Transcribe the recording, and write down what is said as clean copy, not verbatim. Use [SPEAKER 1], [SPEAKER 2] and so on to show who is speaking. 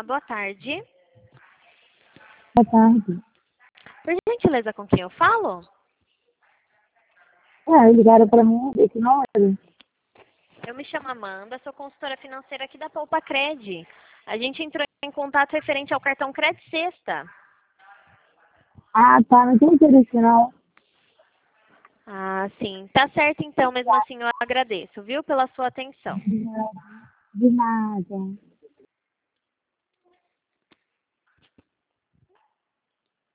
[SPEAKER 1] boa tarde.
[SPEAKER 2] Boa tarde.
[SPEAKER 1] Por gentileza, com quem eu falo?
[SPEAKER 2] Ligaram para mim esse número.
[SPEAKER 1] Eu me chamo Amanda, sou consultora financeira aqui da Poupa Cred. A gente entrou em contato referente ao cartão Cred Sexta.
[SPEAKER 2] Ah, tá, não tem interesse não.
[SPEAKER 1] Ah, sim. Tá certo então, mesmo assim eu agradeço, viu, pela sua atenção.
[SPEAKER 2] De nada.